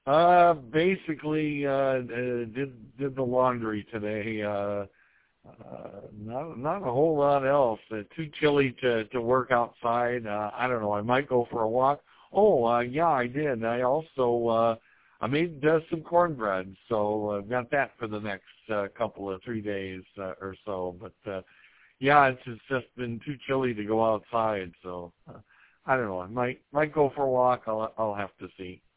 Basically, did the laundry today. Not a whole lot else. Too chilly to work outside. I don't know. I might go for a walk. Oh, yeah, I did. I also I made some cornbread, so I've got that for the next couple of 3 days or so. But yeah, it's just been too chilly to go outside, so I don't know. I might go for a walk. I'll have to see.